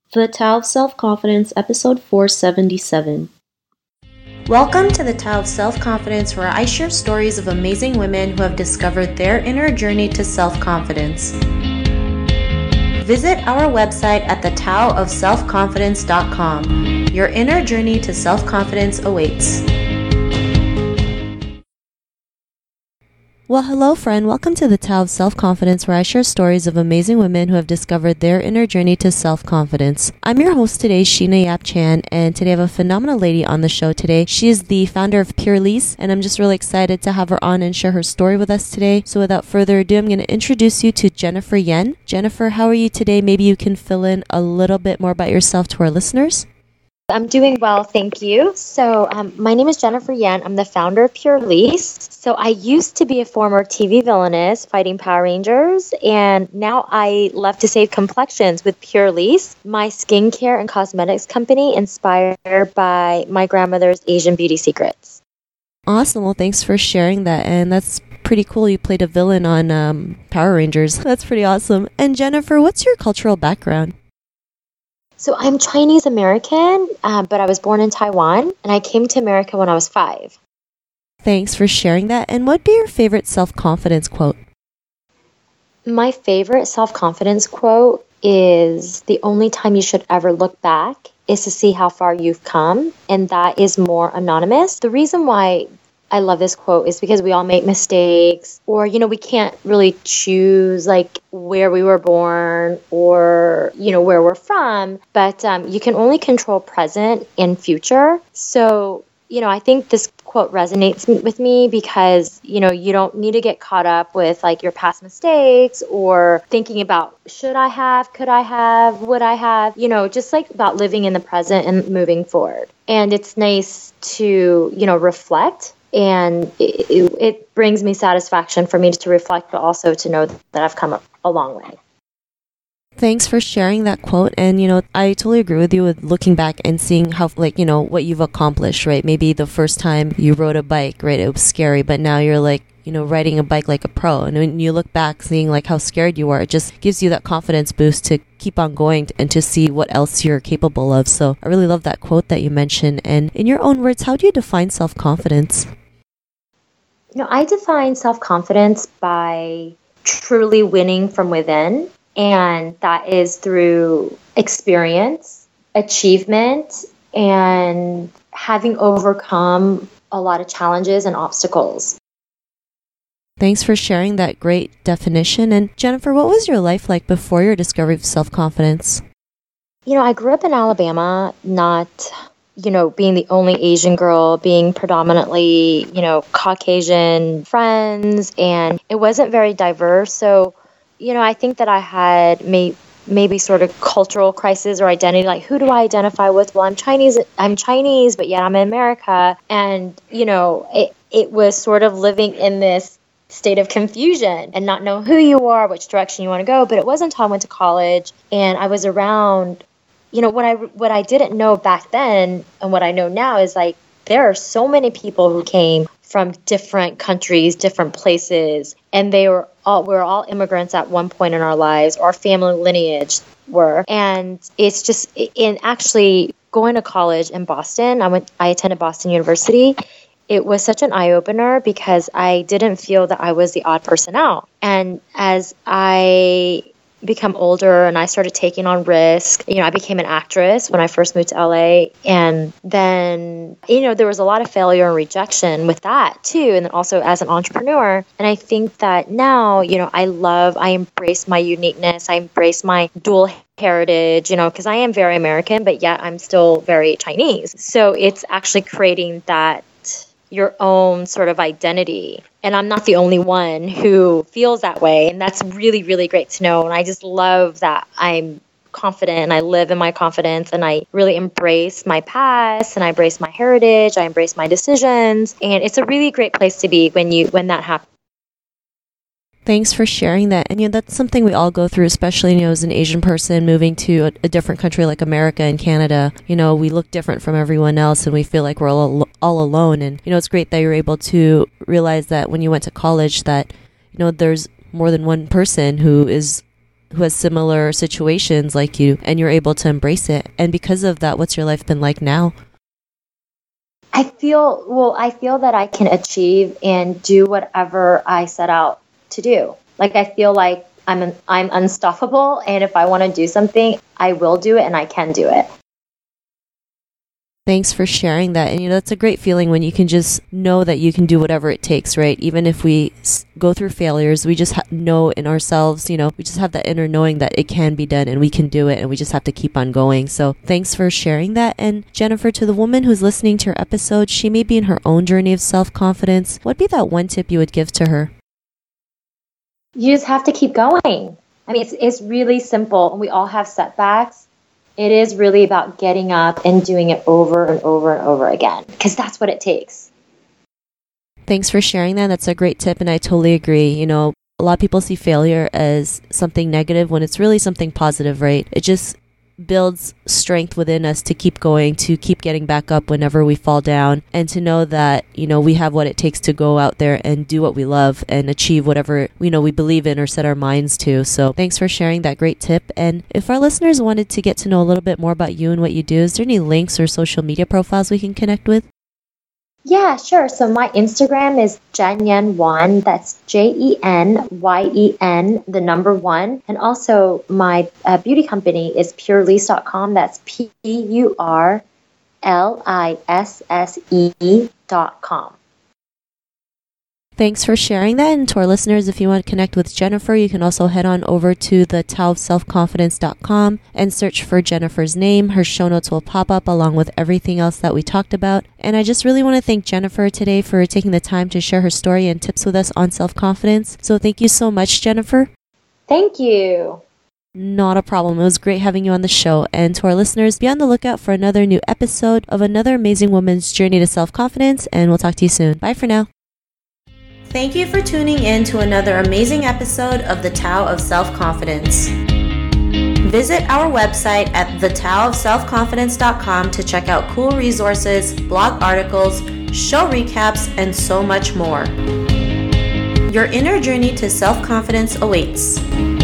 The Tao of Self-Confidence, episode 477. Welcome to the Tao of Self-Confidence, where I share stories of amazing women who have discovered their inner journey to self-confidence. Visit our website at thetaoofselfconfidence.com. Your inner journey to self-confidence awaits. Well, hello, friend. Welcome to the Tao of Self-Confidence, where I share stories of amazing women who have discovered their inner journey to self-confidence. I'm your host today, Sheena Yap Chan, and today I have a phenomenal lady on the show today. She is the founder of Pure Lease, and I'm just really excited to have her on and share her story with us today. So without further ado, I'm going to introduce you to Jennifer Yen. Jennifer, how are you today? Maybe you can fill in a little bit more about yourself to our listeners. I'm doing well, thank you. So my name is Jennifer Yen. I'm the founder of Pure Lease. So I used to be a former TV villainess fighting Power Rangers, and now I love to save complexions with Pure Lease, my skincare and cosmetics company inspired by my grandmother's Asian beauty secrets. Awesome. Well, thanks for sharing that. And that's pretty cool. You played a villain on Power Rangers. That's pretty awesome. And Jennifer, what's your cultural background? So I'm Chinese American, but I was born in Taiwan, and I came to America when I was 5. Thanks for sharing that. And what'd be your favorite self-confidence quote? My favorite self-confidence quote is, "The only time you should ever look back is to see how far you've come," and that is more anonymous. The reason why I love this quote is because we all make mistakes, or, we can't really choose like where we were born or, where we're from, but you can only control present and future. So, I think this quote resonates with me because, you don't need to get caught up with like your past mistakes or thinking about should I have, could I have, would I have, just like about living in the present and moving forward. And it's nice to, reflect. And it brings me satisfaction for me to reflect, but also to know that I've come a long way. Thanks for sharing that quote. And, I totally agree with you with looking back and seeing how, what you've accomplished, right? Maybe the first time you rode a bike, right, it was scary, but now you're riding a bike like a pro. And when you look back, seeing like how scared you are, it just gives you that confidence boost to keep on going and to see what else you're capable of. So I really love that quote that you mentioned. And in your own words, how do you define self-confidence? I define self-confidence by truly winning from within, and that is through experience, achievement, and having overcome a lot of challenges and obstacles. Thanks for sharing that great definition. And Jennifer, what was your life like before your discovery of self-confidence? I grew up in Alabama, not being the only Asian girl, being predominantly, Caucasian friends, and it wasn't very diverse. So, I think that I had maybe sort of cultural crisis or identity, like who do I identify with? Well, I'm Chinese, but yet I'm in America. And, it was sort of living in this state of confusion and not know who you are, which direction you want to go. But it wasn't until I went to college and I was around, what I didn't know back then and what I know now is like there are so many people who came from different countries, different places, and we're all immigrants at one point in our lives. Our family lineage were, and it's just in actually going to college in Boston. I attended Boston University. It was such an eye-opener because I didn't feel that I was the odd person out. And as I become older and I started taking on risk, I became an actress when I first moved to LA. And then, there was a lot of failure and rejection with that too. And then also as an entrepreneur. And I think that now, I embrace my uniqueness. I embrace my dual heritage, because I am very American, but yet I'm still very Chinese. So it's actually creating that your own sort of identity. And I'm not the only one who feels that way. And that's really, really great to know. And I just love that I'm confident and I live in my confidence and I really embrace my past and I embrace my heritage. I embrace my decisions. And it's a really great place to be when that happens. Thanks for sharing that. And that's something we all go through, especially, as an Asian person moving to a different country like America and Canada. We look different from everyone else and we feel like we're all alone. And, it's great that you're able to realize that when you went to college that, there's more than one person who is who has similar situations like you, and you're able to embrace it. And because of that, what's your life been like now? I feel that I can achieve and do whatever I set out to do. Like, I feel like I'm unstoppable, and if I want to do something, I will do it, and I can do it. Thanks for sharing that. And that's a great feeling when you can just know that you can do whatever it takes, right? Even if we go through failures, we just know in ourselves, we just have that inner knowing that it can be done and we can do it, and we just have to keep on going. So thanks for sharing that. And Jennifer, to the woman who's listening to your episode, she may be in her own journey of self-confidence. What'd be that one tip you would give to her? You just have to keep going. I mean, it's really simple. We all have setbacks. It is really about getting up and doing it over and over and over again, because that's what it takes. Thanks for sharing that. That's a great tip, and I totally agree. A lot of people see failure as something negative when it's really something positive, right? It just builds strength within us to keep going, to keep getting back up whenever we fall down, and to know that, we have what it takes to go out there and do what we love and achieve whatever, we believe in or set our minds to. So thanks for sharing that great tip. And if our listeners wanted to get to know a little bit more about you and what you do, is there any links or social media profiles we can connect with? Yeah, sure. So my Instagram is JenYen1. That's JenYen, the number 1. And also my beauty company is purelisse.com. That's PURLISSE.com. Thanks for sharing that. And to our listeners, if you want to connect with Jennifer, you can also head on over to the taoofselfconfidence.com and search for Jennifer's name. Her show notes will pop up along with everything else that we talked about. And I just really want to thank Jennifer today for taking the time to share her story and tips with us on self-confidence. So thank you so much, Jennifer. Thank you. Not a problem. It was great having you on the show. And to our listeners, be on the lookout for another new episode of another amazing woman's journey to self-confidence. And we'll talk to you soon. Bye for now. Thank you for tuning in to another amazing episode of The Tao of Self-Confidence. Visit our website at thetaoofselfconfidence.com to check out cool resources, blog articles, show recaps, and so much more. Your inner journey to self-confidence awaits.